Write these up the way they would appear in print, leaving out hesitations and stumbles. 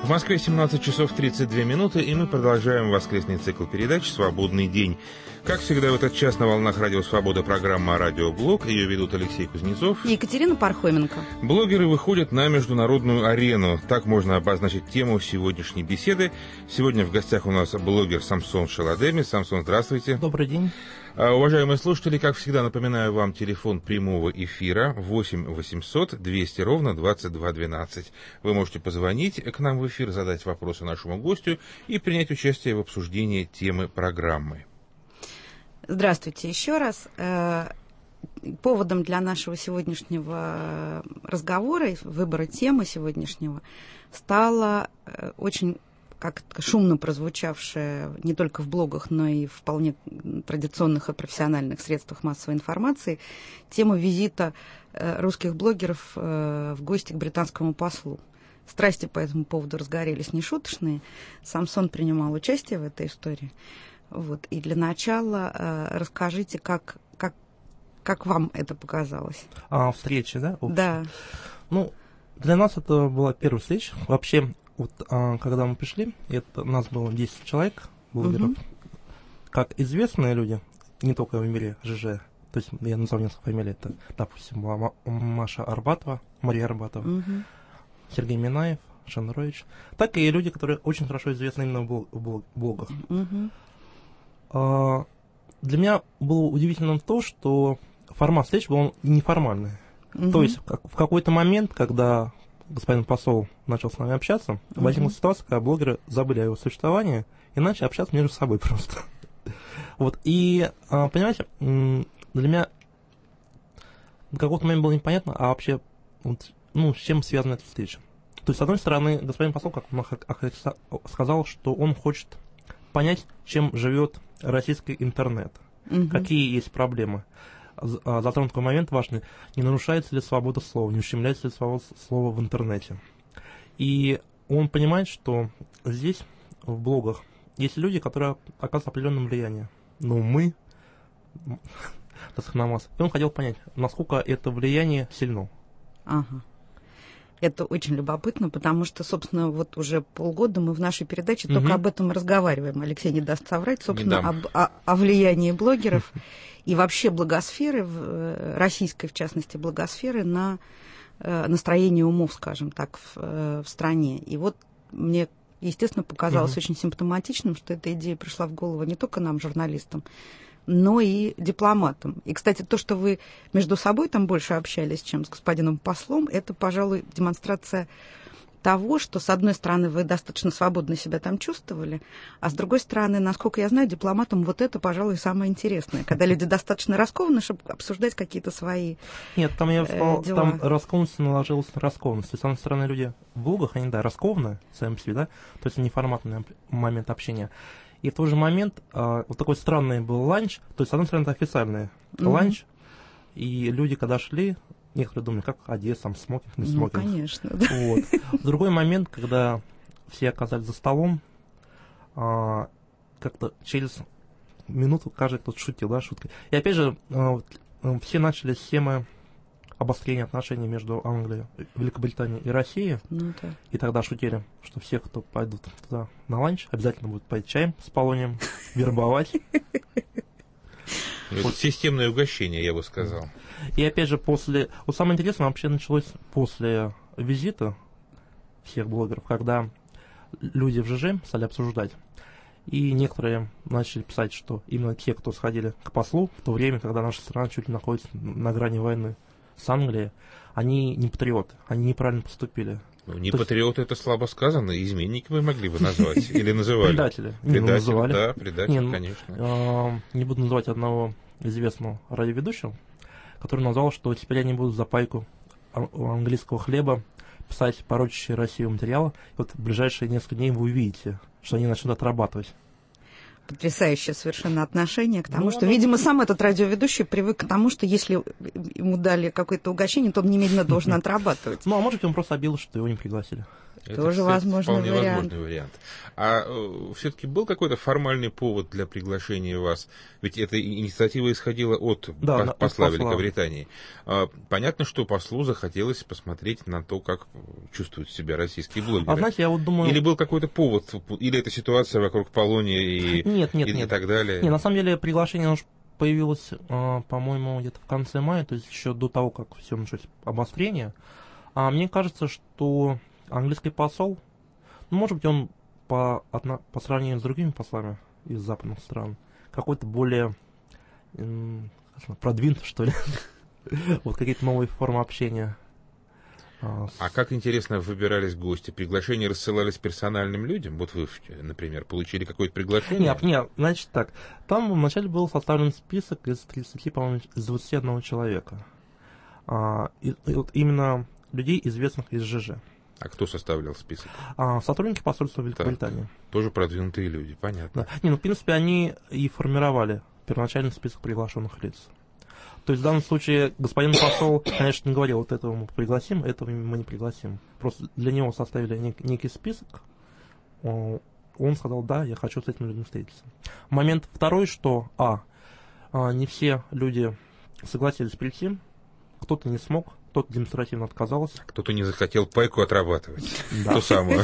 В Москве 17 часов 32 минуты, и мы продолжаем воскресный цикл передач «Свободный день». Как всегда в этот час на волнах Радио Свобода программа «Радиоблог». Ее ведут Алексей Кузнецов и Екатерина Пархоменко. Блогеры выходят на международную арену. Так можно обозначить тему сегодняшней беседы. Сегодня в гостях у нас блогер Самсон Шаладеми. Самсон, здравствуйте. Добрый день. Уважаемые слушатели, как всегда, напоминаю вам телефон прямого эфира 8 800 200 ровно 2212. Вы можете позвонить к нам в эфир, задать вопросы нашему гостю и принять участие в обсуждении темы программы. Здравствуйте еще раз. Поводом для нашего сегодняшнего разговора, выбора темы сегодняшнего, стала очень как-то шумно прозвучавшая не только в блогах, но и в вполне традиционных и профессиональных средствах массовой информации тема визита русских блогеров в гости к британскому послу. Страсти по этому поводу разгорелись нешуточные. Самсон принимал участие в этой истории. Вот. И для начала расскажите, как вам это показалось? Встреча, да? Да. Ну, для нас это была первая встреча. Вообще, вот, когда мы пришли, нас было 10 человек, блогеров. Как известные люди, не только в мире ЖЖ, то есть я назову несколько фамилий, это, допустим, была Маша Арбатова, Мария Арбатова, Сергей Минаев, Шандрович, так и люди, которые очень хорошо известны именно в блогах. Для меня было удивительным то, что формат встреч был неформальный. То есть в какой-то момент, когда господин посол начал с нами общаться, возникла ситуация, когда блогеры забыли о его существовании и начали общаться между собой просто. Вот, и, понимаете, для меня в какой-то момент было непонятно, а вообще, вот, с чем связана эта встреча. То есть, с одной стороны, господин посол, как он сказал, что он хочет понять, чем живет российский интернет, какие есть проблемы. Затронут такой момент важный, не нарушается ли свобода слова, не ущемляется ли свобода слова в интернете. И он понимает, что здесь, в блогах, есть люди, которые оказывают определенное влияние. Но мы, на нас. И он хотел понять, насколько это влияние сильно. Ага. Это очень любопытно, потому что, собственно, вот уже полгода мы в нашей передаче только об этом разговариваем. Алексей не даст соврать, собственно, о влиянии блогеров и вообще блогосферы, российской, в частности, блогосферы на настроение умов, скажем так, в стране. И вот мне, естественно, показалось очень симптоматичным, что эта идея пришла в голову не только нам, журналистам, но и дипломатам. И, кстати, то, что вы между собой там больше общались, чем с господином послом, это, пожалуй, демонстрация того, что, с одной стороны, вы достаточно свободно себя там чувствовали, а с другой стороны, насколько я знаю, дипломатам вот это, пожалуй, самое интересное, когда люди достаточно раскованы, чтобы обсуждать какие-то свои Нет, там я бы сказал, дела. там раскованность наложилась на раскованность. То есть, с одной стороны, люди в блогах, они, да, раскованы сами по себе, да, то есть неформатный момент общения. И в тот же момент вот такой странный был ланч, то есть, с одной стороны, это официальный ланч, и люди, когда шли, некоторые думали, как одеться, там, смокинг, не смокинг. Ну, конечно. Да. Вот. В другой момент, когда все оказались за столом, как-то через минуту каждый кто-то шутил, да, шуткой. И опять же, все начали с темы обострения отношений между Англией, Великобританией и Россией. Ну, да. И тогда шутили, что все, кто пойдут туда на ланч, обязательно будут пить чаем с полонием, вербовать. Это системное угощение, я бы сказал. И опять же, вот самое интересное вообще началось после визита всех блогеров, когда люди в ЖЖ стали обсуждать. И некоторые начали писать, что именно те, кто сходили к послу в то время, когда наша страна чуть ли находится на грани войны с Англией, они не патриоты, они неправильно поступили. Ну, не патриоты, это слабо сказано, изменники вы могли бы назвать, или называли? Предатели. Предатели, да, предатели, конечно. Не буду называть одного известного радиоведущего, который назвал, что теперь они будут за пайку английского хлеба писать порочащие Россию материалы. И вот в ближайшие несколько дней вы увидите, что они начнут отрабатывать. Потрясающее совершенно отношение к тому, что, видимо, сам этот радиоведущий привык к тому, что если ему дали какое-то угощение, то он немедленно должен отрабатывать. Ну, а может, он просто обиделся, что его не пригласили. Это, тоже возможный вариант. А все-таки был какой-то формальный повод для приглашения вас? Ведь эта инициатива исходила от посла Великобритании. Понятно, что послу захотелось посмотреть на то, как чувствуют себя российские блогеры. А знаете, я вот думаю... Или был какой-то повод, или это ситуация вокруг Полонии и так далее? Нет, на самом деле приглашение появилось, по-моему, где-то в конце мая, то есть еще до того, как все началось обострение. А мне кажется, что английский посол, может быть, он по сравнению с другими послами из западных стран, какой-то более продвинутый, что ли. Вот какие-то новые формы общения. А как, интересно, выбирались гости? Приглашения рассылались персональным людям? Вот вы, например, получили какое-то приглашение? Нет, значит так. Там вначале был составлен список из 30, по-моему, из 21 человека. И вот именно людей, известных из ЖЖ. А кто составлял список? Сотрудники посольства Великобритании. Тоже продвинутые люди, понятно. Да. В принципе, они и формировали первоначальный список приглашенных лиц. То есть в данном случае господин посол, конечно, не говорил, вот этого мы пригласим, этого мы не пригласим. Просто для него составили некий список. Он сказал, да, я хочу с этими людьми встретиться. Момент второй, что не все люди согласились прийти, кто-то не смог, кто-то демонстративно отказался. Кто-то не захотел пайку отрабатывать. Да. То самое.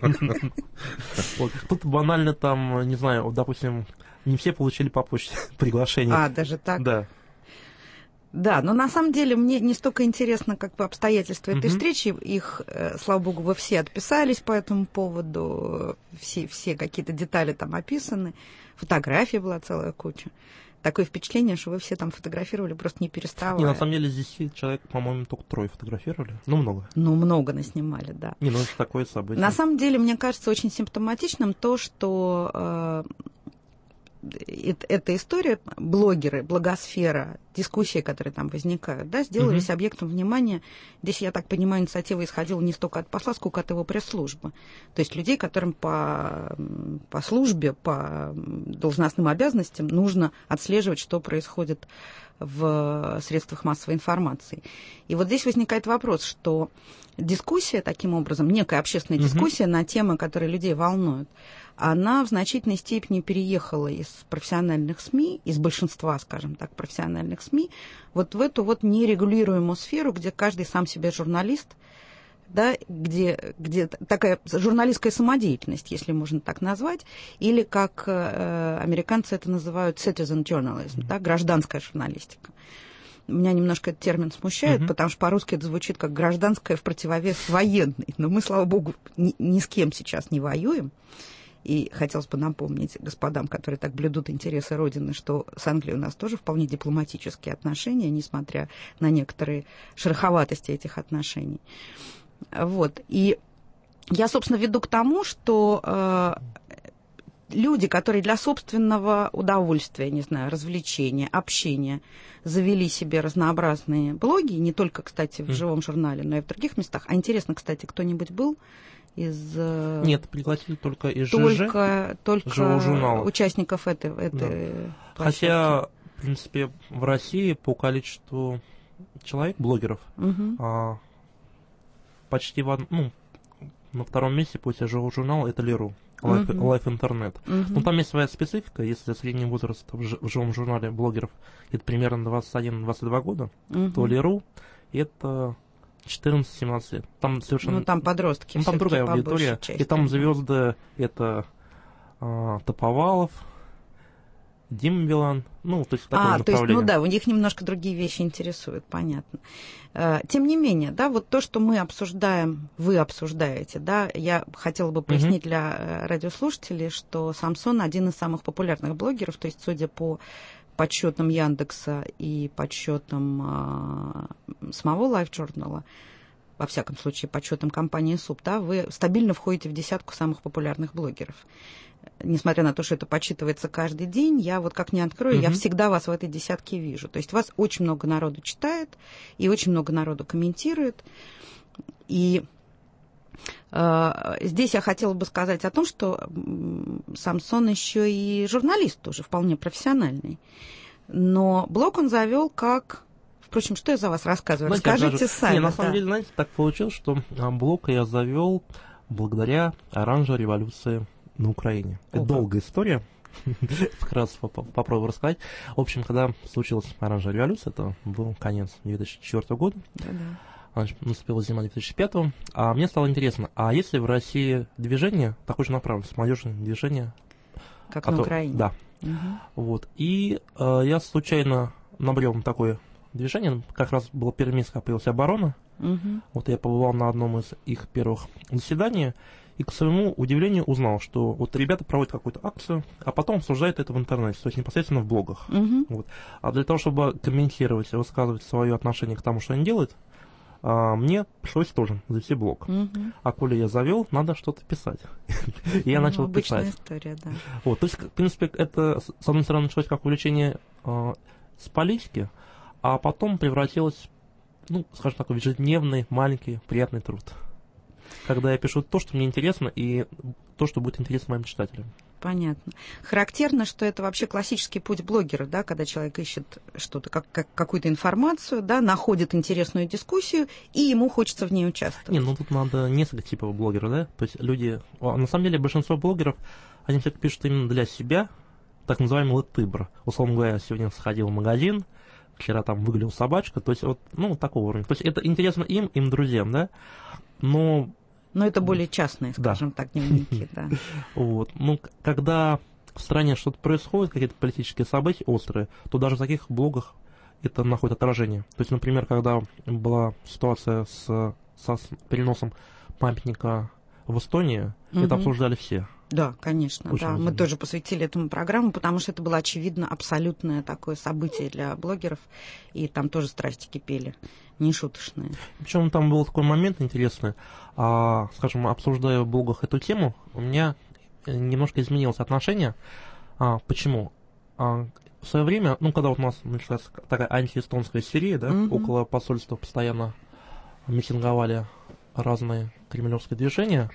Кто-то банально там, не знаю, допустим, не все получили по почте приглашение. Даже так? Да. Да, но на самом деле мне не столько интересно как бы обстоятельства этой встречи. Их, слава богу, вы все отписались по этому поводу, все какие-то детали там описаны, фотографий была целая куча. Такое впечатление, что вы все там фотографировали, просто не переставая. Не, на самом деле здесь человек, по-моему, только 3 фотографировали. Много. Много наснимали, да. Это такое событие. На самом деле, мне кажется очень симптоматичным то, что эта история, блогеры, блогосфера, дискуссии, которые там возникают, сделались объектом внимания. Здесь, я так понимаю, инициатива исходила не столько от посла, сколько от его пресс-службы. То есть людей, которым по службе, по должностным обязанностям нужно отслеживать, что происходит в средствах массовой информации. И вот здесь возникает вопрос, что дискуссия, таким образом, некая общественная дискуссия на темы, которые людей волнуют, она в значительной степени переехала из профессиональных СМИ, из большинства, скажем так, профессиональных СМИ, вот в эту вот нерегулируемую сферу, где каждый сам себе журналист, где такая журналистская самодеятельность, если можно так назвать, или, как американцы это называют, citizen journalism, гражданская журналистика. Меня немножко этот термин смущает, потому что по-русски это звучит как гражданская в противовес военной. Но мы, слава богу, ни с кем сейчас не воюем. И хотелось бы напомнить господам, которые так блюдут интересы Родины, что с Англией у нас тоже вполне дипломатические отношения, несмотря на некоторые шероховатости этих отношений. Вот. И я, собственно, веду к тому, что люди, которые для собственного удовольствия, не знаю, развлечения, общения, завели себе разнообразные блоги, не только, кстати, в живом журнале, но и в других местах. А интересно, кстати, кто-нибудь был из... Нет, пригласили только из только журнала. Участников этой площадки. Хотя, в принципе, в России по количеству человек, блогеров, почти на втором месте после живого журнала это Леру. Life Internet. Но там есть своя специфика. Если средний возраст в живом журнале блогеров это примерно 21-22 года, то Леру это 14-17 лет. Там совершенно... там подростки. Там другая аудитория. И там звезды это Топовалов, Дима Билан, то есть такое направление. То есть, у них немножко другие вещи интересуют, понятно. Тем не менее, вот то, что мы обсуждаем, вы обсуждаете, я хотела бы пояснить для радиослушателей, что Самсон один из самых популярных блогеров, то есть, судя по подсчетам Яндекса и подсчетам самого Life Journal, во всяком случае, подсчетам компании СУП, вы стабильно входите в десятку самых популярных блогеров. Несмотря на то, что это подсчитывается каждый день, я как не открою, я всегда вас в этой десятке вижу. То есть вас очень много народу читает, и очень много народу комментирует. И здесь я хотела бы сказать о том, что Самсон еще и журналист тоже вполне профессиональный. Но блог он завел как... Впрочем, что я за вас рассказываю? Расскажите сами. На самом деле, знаете, так получилось, что блог я завел благодаря оранжевой революции на Украине. Это долгая история. Вкратце попробую рассказать. В общем, когда случилась оранжевая революция, это был конец 2004 года. Наступила зима 2005. А мне стало интересно, а есть ли в России движение, такое же направленность, молодежное движение? Как на Украине? Да. Вот. И я случайно набрел на такое движение. Как раз было первое место, когда появилась оборона. Вот я побывал на одном из их первых заседаний. И, к своему удивлению, узнал, что вот ребята проводят какую-то акцию, а потом обсуждают это в интернете, то есть непосредственно в блогах. Вот. А для того, чтобы комментировать и высказывать свое отношение к тому, что они делают, мне пришлось тоже завести блог. А коли я завел, надо что-то писать. И я начал писать. Обычная история, да. Вот, то есть, в принципе, это, с одной стороны, началось как увлечение с политики, а потом превратилось, ну, скажем так, в ежедневный, маленький, приятный труд. Когда я пишу то, что мне интересно, и то, что будет интересно моим читателям. Понятно. Характерно, что это вообще классический путь блогера, да, когда человек ищет что-то, какую-то информацию, да, находит интересную дискуссию, и ему хочется в ней участвовать. Не, ну тут надо несколько типов блогеров, да, то есть люди, на самом деле большинство блогеров, они все-таки пишут именно для себя, так называемый латыбр. Условно говоря, сегодня сходил в магазин, вчера там выгулял собачка, то есть вот, ну, такого уровня. То есть это интересно им друзьям, да, но это более частные, скажем так, дневники, да. Вот. Ну, когда в стране что-то происходит, какие-то политические события острые, то даже в таких блогах это находит отражение. То есть, например, когда была ситуация со переносом памятника в Эстонии, это обсуждали все. Да, конечно, очень да. удивно. Мы тоже посвятили этому программу, потому что это было, очевидно, абсолютное такое событие для блогеров, и там тоже страсти кипели, нешуточные. Причем там был такой момент интересный, скажем, обсуждая в блогах эту тему, у меня немножко изменилось отношение. Почему? В свое время, ну, когда вот у нас началась такая антиэстонская истерия, да, около посольства постоянно митинговали разные кремлевские движения,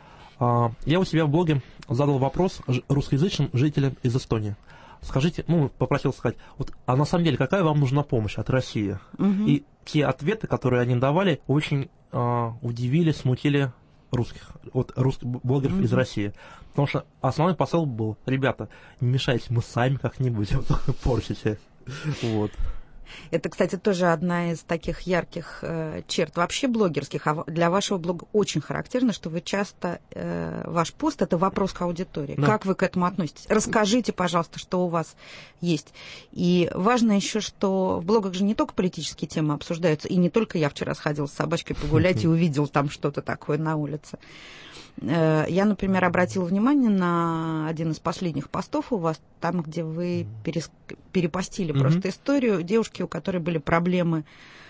я у себя в блоге задал вопрос русскоязычным жителям из Эстонии. Скажите, попросил сказать, вот, а на самом деле какая вам нужна помощь от России? И те ответы, которые они давали, очень удивили, смутили русских блогеров из России. Потому что основной посыл был, ребята, не мешайте, мы сами как-нибудь портите. Вот. Это, кстати, тоже одна из таких ярких черт вообще блогерских. А для вашего блога очень характерно, что вы часто, ваш пост – это вопрос к аудитории. Да. Как вы к этому относитесь? Расскажите, пожалуйста, что у вас есть. И важно еще, что в блогах же не только политические темы обсуждаются, и не только я вчера сходила с собачкой погулять и увидел там что-то такое на улице. Я, например, обратила внимание на один из последних постов у вас, там, где вы перепостили просто историю девушки, у которой были проблемы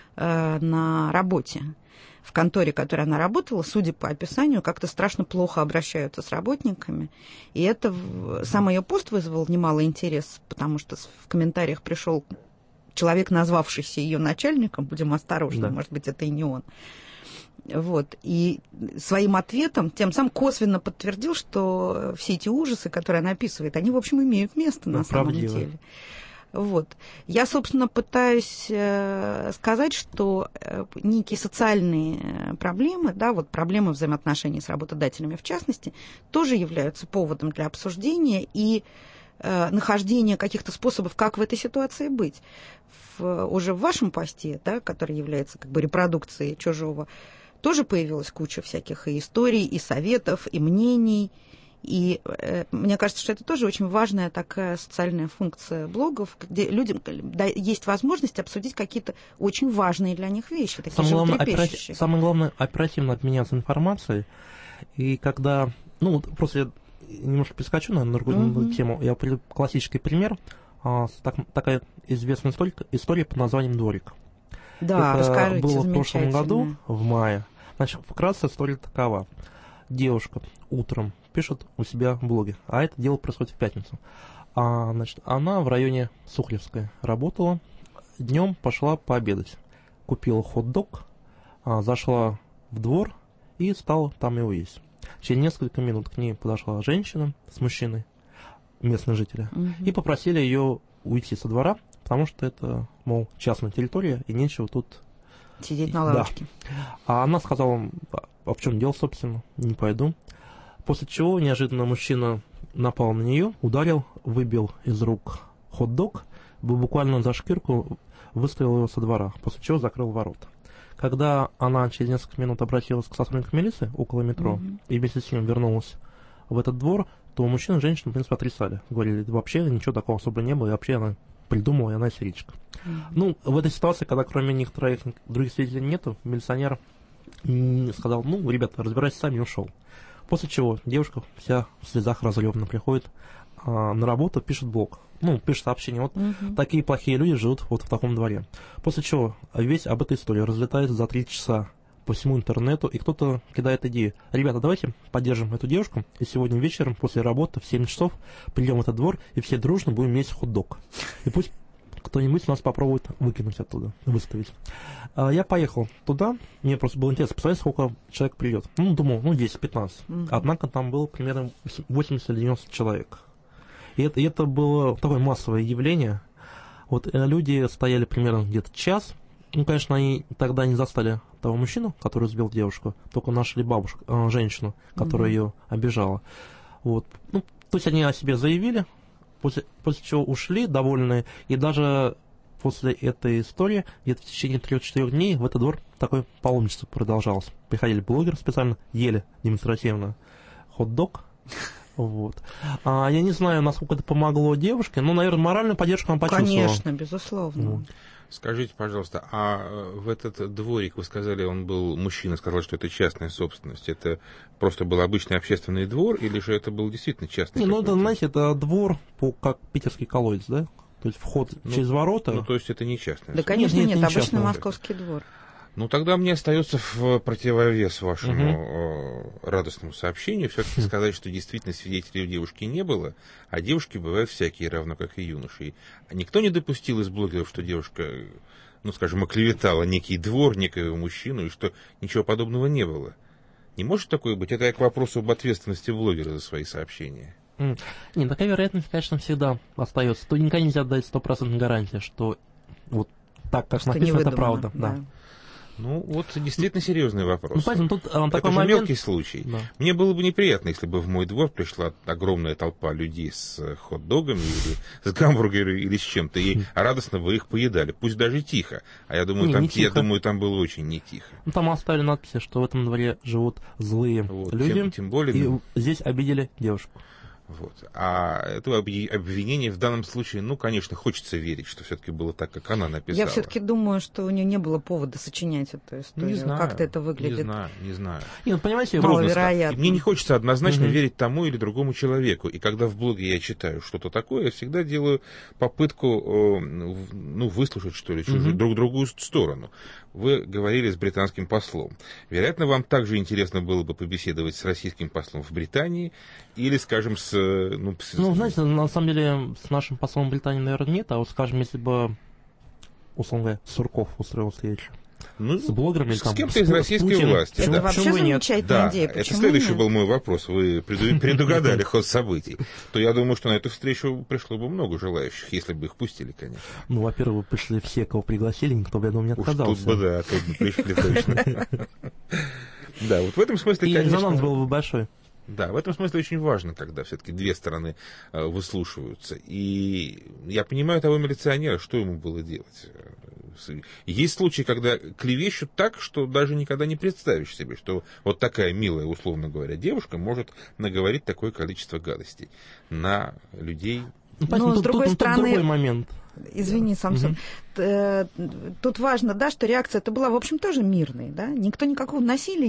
на работе. В конторе, в которой она работала, судя по описанию, как-то страшно плохо обращаются с работниками. И это сам ее пост вызвал немало интерес, потому что в комментариях пришел человек, назвавшийся ее начальником, будем осторожны, может быть, это и не он. Вот. И своим ответом тем самым косвенно подтвердил, что все эти ужасы, которые она описывает, они, в общем, имеют место на самом деле. Вот. Я, собственно, пытаюсь сказать, что некие социальные проблемы, да, вот проблемы взаимоотношений с работодателями в частности, тоже являются поводом для обсуждения и нахождения каких-то способов, как в этой ситуации быть. Уже в вашем посте, да, который является как бы репродукцией чужого, тоже появилась куча всяких и историй, и советов, и мнений. И мне кажется, что это тоже очень важная такая социальная функция блогов, где людям есть возможность обсудить какие-то очень важные для них вещи, такие животрепещущие. Самое главное, оперативно обменяться информацией. И когда... просто я немножко перескочу на другую тему. Я приведу классический пример. Такая известная история под названием «Дворик». Да, расскажите, это было в прошлом году, в мае. Значит, вкратце история такова. Девушка утром пишет у себя в блоге, а это дело происходит в пятницу. Значит, она в районе Сухаревской работала, днем пошла пообедать. Купила хот-дог, зашла в двор и стала там его есть. Через несколько минут к ней подошла женщина с мужчиной, местные жители, и попросили ее уйти со двора, потому что это, частная территория, и нечего тут сидеть на лавочке. Да. А она сказала, а в чем дело, собственно, не пойду. После чего неожиданно мужчина напал на нее, ударил, выбил из рук хот-дог, буквально за шкирку выставил его со двора, после чего закрыл ворота. Когда она через несколько минут обратилась к сотрудникам милиции около метро и вместе с ним вернулась в этот двор, то мужчина и женщина, в принципе, отрицали. Говорили, вообще ничего такого особо не было, и вообще она придумала, и она истеричка. Ну, в этой ситуации, когда кроме них троих других свидетелей нету, милиционер сказал, ну, ребята, разбирайтесь сами, и ушел. После чего девушка вся в слезах разрёвно приходит на работу, пишет блог. Ну, пишет сообщение, вот такие плохие люди живут вот в таком дворе. После чего весь об этой истории разлетается за 3 часа по всему интернету, и кто-то кидает идею. Ребята, давайте поддержим эту девушку, и сегодня вечером после работы в 7 часов придем в этот двор, и все дружно будем есть хот-дог. И пусть кто-нибудь нас попробует выкинуть оттуда, выставить. Я поехал туда, мне просто было интересно посмотреть, сколько человек придет. Ну, думал, 10-15. Однако там было примерно 80-90 человек. И это было такое массовое явление. Вот люди стояли примерно где-то час. Ну, конечно, они тогда не застали того мужчину, который сбил девушку, только нашли женщину, которая ее обижала. Вот. Ну, то есть они о себе заявили, после чего ушли довольные, и даже после этой истории где-то в течение 3-4 дней в этот двор такое паломничество продолжалось. Приходили блогеры специально, ели демонстративно хот-дог. Вот. Я не знаю, насколько это помогло девушке, но, наверное, моральную поддержку она почувствовала. Конечно, безусловно. Вот. Скажите, пожалуйста, а в этот дворик, вы сказали, он был, мужчина сказал, что это частная собственность, это просто был обычный общественный двор, или же это был действительно частный? Не, ну, это, знаете, это двор, как питерский колодец, да? То есть вход через ворота. Ну, то есть это не частная. Да, конечно, нет, не обычный московский двор. Ну, тогда мне остается в противовес вашему радостному сообщению все-таки сказать, что действительно свидетелей у девушки не было, а девушки бывают всякие, равно как и юноши. А никто не допустил из блогеров, что девушка, ну, скажем, оклеветала некий двор, некого мужчину, и что ничего подобного не было. Не может такое быть? Это я к вопросу об ответственности блогера за свои сообщения. Нет, такая вероятность, конечно, всегда остается. То никогда нельзя дать 100% гарантии, что вот так, как написано, это правда. Да. Ну, вот действительно серьезный вопрос. Ну, поэтому тут такой это же момент... мелкий случай. Да. Мне было бы неприятно, если бы в мой двор пришла огромная толпа людей с хот-догами или с гамбургерами или с чем-то, и радостно бы их поедали. Пусть даже тихо. А я думаю, там было очень не тихо. Ну, там оставили надписи, что в этом дворе живут злые люди, тем более, и здесь обидели девушку. Вот. А это обвинение в данном случае, ну, конечно, хочется верить, что все-таки было так, как она написала. Я все-таки думаю, что у нее не было повода сочинять эту историю. Не знаю, как-то это выглядит. Не знаю. И, понимаете, маловероятно. Мне не хочется однозначно верить тому или другому человеку. И когда в блоге я читаю что-то такое, я всегда делаю попытку, выслушать, что ли, другую сторону. Вы говорили с британским послом. Вероятно, вам также интересно было бы побеседовать с российским послом в Британии или, скажем, знаете, на самом деле, с нашим послом в Британии, наверное, нет, а вот, скажем, если бы, условно говоря, Сурков устроил встречу с блогерами, с кем-то из российской власти. Это вообще замечательная идея. Это следующий был мой вопрос. Вы предугадали ход событий. То я думаю, что на эту встречу пришло бы много желающих, если бы их пустили, конечно. Ну, во-первых, вы пришли все, кого пригласили, никто бы, я думаю, не отказался. Тут бы пришли точно. Да, вот в этом смысле, конечно... И резонанс был бы большой. Да, в этом смысле очень важно, когда все-таки две стороны выслушиваются. И я понимаю того милиционера, что ему было делать. Есть случаи, когда клевещут так, что даже никогда не представишь себе, что вот такая милая, условно говоря, девушка может наговорить такое количество гадостей на людей. Но, с другой стороны, другой момент. Извини, Самсон. Тут важно, да, что реакция это была, в общем, тоже мирной, да? Никто никакого насилия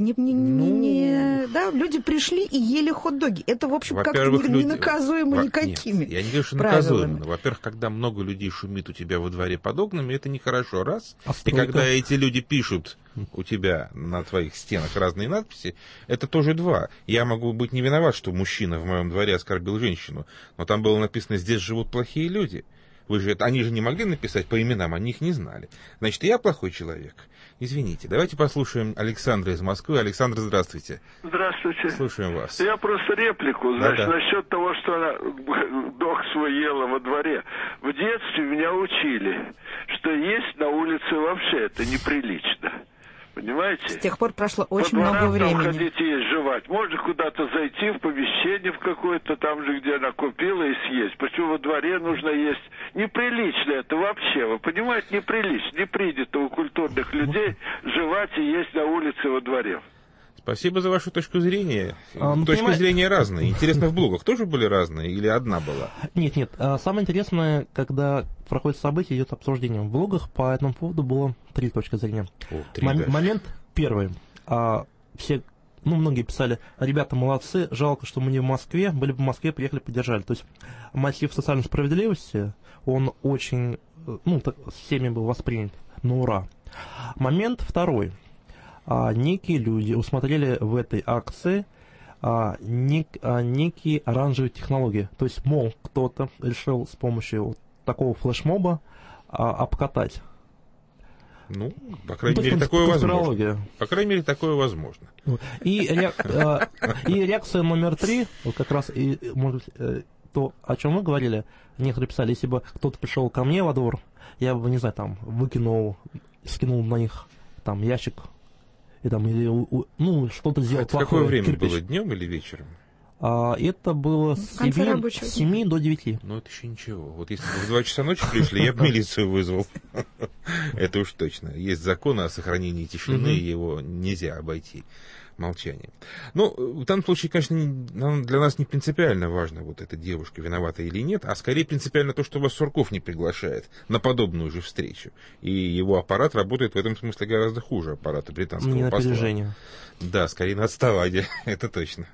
да, люди пришли и ели хот-доги. Это, в общем, как-то не наказуемо никакими. Нет, я не говорю, что наказуемо. Во-первых, когда много людей шумит у тебя во дворе под окнами, это нехорошо, раз. И когда эти люди пишут у тебя на твоих стенах разные надписи, это тоже два. Я могу быть не виноват, что мужчина в моем дворе оскорбил женщину, но там было написано «здесь живут плохие люди». Они же не могли написать по именам, они их не знали. Значит, я плохой человек. Извините. Давайте послушаем Александра из Москвы. Александр, здравствуйте. Здравствуйте. Слушаем вас. Я просто реплику, насчет того, что она дог свой ела во дворе. В детстве меня учили, что есть на улице вообще это неприлично. Понимаете? С тех пор прошло очень много времени. Там ходить и есть, жевать. Можно куда-то зайти в помещение в какое-то, там же, где она купила, и съесть. Почему во дворе нужно есть? Неприлично это вообще. Вы понимаете, неприлично. Не принято у культурных людей жевать и есть на улице во дворе. Спасибо за вашу точку зрения. Точки зрения разные. Интересно, в блогах тоже были разные или одна была? Нет. Самое интересное, когда проходит событие, идет обсуждение. В блогах по этому поводу было 3 точки зрения. Момент первый. Все, многие писали: ребята молодцы, жалко, что мы не в Москве, были бы в Москве, приехали, поддержали. То есть мотив социальной справедливости, он очень, всеми был воспринят на ура. Момент второй. Некие люди усмотрели в этой акции некие оранжевые технологии. То есть, мол, кто-то решил с помощью вот такого флешмоба обкатать. По крайней мере, такое возможно. По крайней мере, такое возможно. И реакция номер 3, вот как раз, может быть, то, о чем мы говорили, некоторые писали: если бы кто-то пришел ко мне во двор, я бы, не знаю, там, скинул на них там ящик, и там, или, что-то сделал плохое. В какое время было, днем или вечером? Это было с 7 до 9. Это еще ничего. Вот если бы в 2 часа ночи пришли, я бы милицию вызвал. Это уж точно. Есть закон о сохранении тишины, его нельзя обойти молчанием. В данном случае, конечно, для нас не принципиально важно, вот эта девушка виновата или нет, а скорее принципиально то, что вас Сурков не приглашает на подобную же встречу. И его аппарат работает в этом смысле гораздо хуже аппарата британского посла. Опережение. Да, скорее на отставание, это точно.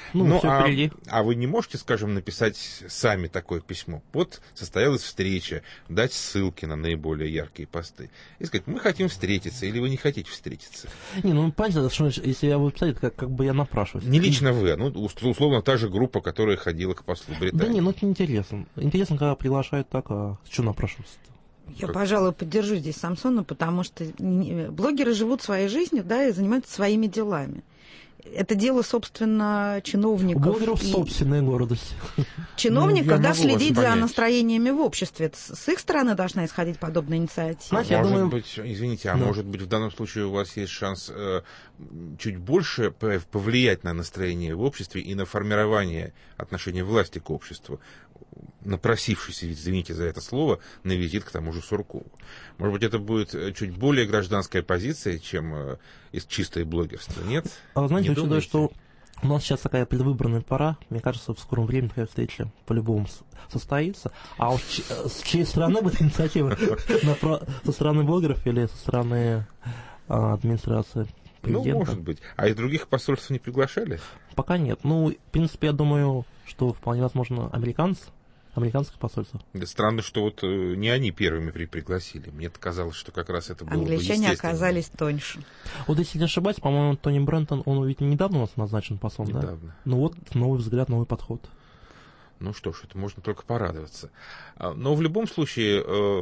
А вы не можете, скажем, написать сами такое письмо? Вот состоялась встреча, дать ссылки на наиболее яркие посты и сказать: мы хотим встретиться, или вы не хотите встретиться? Понятно, что если я буду писать, как бы я напрашиваюсь. Не лично вы, условно та же группа, которая ходила к послу Британии. Да это неинтересно. Интересно, когда приглашают так, что напрашиваться-то? Я, пожалуй, поддержу здесь Самсона, потому что блогеры живут своей жизнью, и занимаются своими делами. Это дело, собственно, чиновников. У блогеров собственная гордость. Чиновников, следить за настроениями в обществе. С их стороны должна исходить подобная инициатива. Может быть, извините, может быть, в данном случае у вас есть шанс чуть больше повлиять на настроение в обществе и на формирование отношения власти к обществу, напросившись, извините за это слово, на визит к тому же Суркову. Может быть, это будет чуть более гражданская позиция, чем чистое блогерство, нет? Знаете, учитывая, что у нас сейчас такая предвыборная пора, мне кажется, в скором времени такая встреча по-любому состоится. А уж с чьей стороны будет инициатива? Со стороны блогеров или со стороны администрации президента? Может быть. А из других посольств не приглашали? Пока нет. В принципе, я думаю, что вполне возможно американское посольство. Странно, что не они первыми пригласили. Мне казалось, что как раз это было бы естественно. Англичане оказались тоньше. Если не ошибаюсь, по-моему, Тони Брентон, он ведь недавно у нас назначен послом, недавно. Да? Новый взгляд, новый подход. Что ж, это можно только порадоваться. Но в любом случае,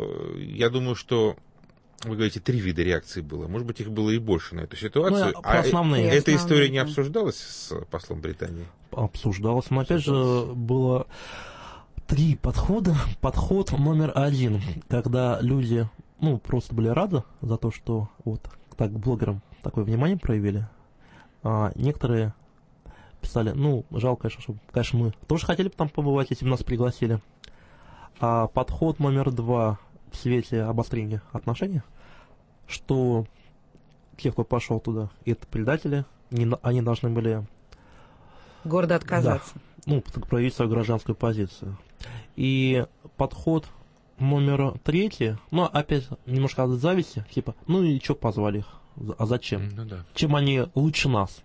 я думаю, что вы говорите, 3 вида реакций было. Может быть, их было и больше на эту ситуацию. Основные. Эта история не обсуждалась с послом Британии? Обсуждалась. Но опять же, было 3 подхода. Подход номер 1, когда люди просто были рады за то, что так блогерам такое внимание проявили. Некоторые писали: жалко, конечно, мы тоже хотели бы там побывать, если бы нас пригласили. А подход номер 2 в свете обострения отношений, что те, кто пошел туда, это предатели, они должны были гордо отказаться. Проявить свою гражданскую позицию. И подход номер 3, опять немножко от зависти, и что позвали их? А зачем? Чем они лучше нас?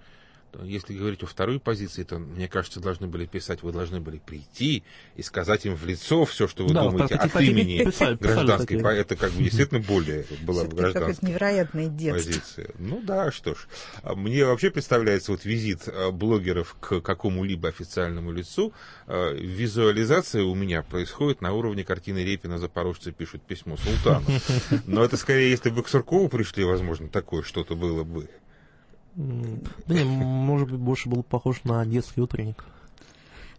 Если говорить о второй позиции, то, мне кажется, должны были писать: вы должны были прийти и сказать им в лицо все, что вы думаете от имени гражданской. Это действительно более была гражданская невероятное детство. Позиция. Что ж. Мне вообще представляется визит блогеров к какому-либо официальному лицу. Визуализация у меня происходит на уровне картины Репина «Запорожцы пишут письмо султану». Но это скорее, если бы к Суркову пришли, возможно, такое что-то было бы. Может быть, больше был похож на детский утренник.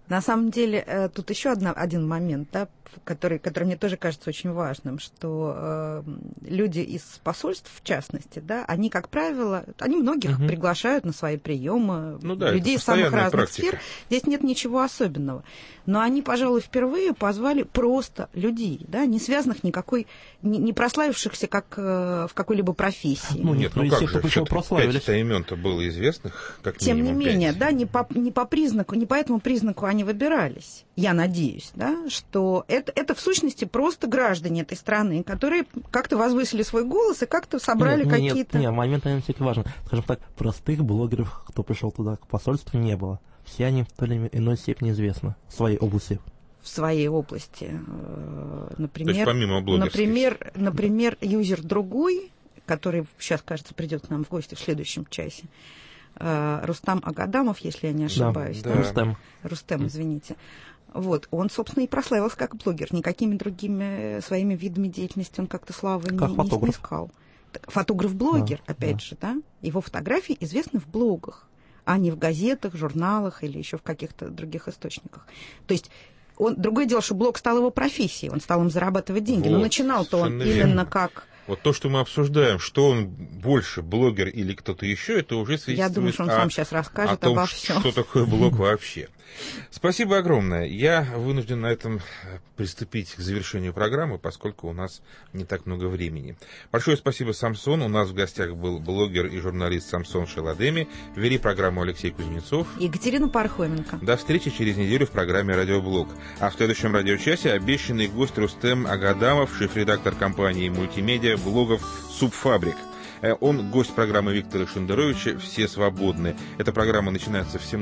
На самом деле, тут еще один момент, да, который мне тоже кажется очень важным, что люди из посольств, в частности, да, они, как правило, они многих приглашают на свои приемы, людей из самых разных сфер. Здесь нет ничего особенного. Но они, пожалуй, впервые позвали просто людей, да, не связанных никакой, не прославившихся как в какой-либо профессии. Нет, как же, все-таки 5 имен-то было известных, как минимум. Тем не менее, да, не по признаку, не по этому признаку они выбирались. Я надеюсь, да, что это в сущности просто граждане этой страны, которые как-то возвысили свой голос и как-то собрали какие-то... Нет, момент, наверное, все-таки важен. Скажем так, простых блогеров, кто пришел туда к посольству, не было. Все они в той или иной степени известны в своей области. В своей области. Например, то есть помимо блогерских. Например, юзер другой, который сейчас, кажется, придет к нам в гости в следующем часе, Рустам Агадамов, если я не ошибаюсь. Да. Рустем, извините. Вот, он, собственно, и прославился как блогер. Никакими другими своими видами деятельности он как-то славы не снискал. Фотограф-блогер, опять же, да? Его фотографии известны в блогах, а не в газетах, журналах или еще в каких-то других источниках. То есть другое дело, что блог стал его профессией, он стал им зарабатывать деньги. Но начинал-то он именно как... Вот то, что мы обсуждаем, что он больше, блогер или кто-то еще, это уже свидетельствует Я думаю, что он сам сейчас расскажет обо всем. Что такое блог вообще. Спасибо огромное. Я вынужден на этом приступить к завершению программы, поскольку у нас не так много времени. Большое спасибо, Самсон. У нас в гостях был блогер и журналист Самсон Шаладеми. Вели программу Алексей Кузнецов. Екатерина Пархоменко. До встречи через неделю в программе «Радиоблог». А в следующем радиочасе обещанный гость Рустем Агадамов, шеф-редактор компании мультимедиа блогов «Субфабрик». Он гость программы Виктора Шендеровича «Все свободны». Эта программа начинается в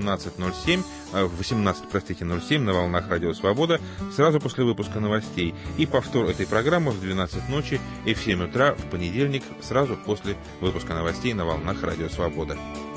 18:07 на волнах Радио Свобода, сразу после выпуска новостей. И повтор этой программы в 12 ночи и в 7 утра в понедельник, сразу после выпуска новостей на волнах Радио Свобода.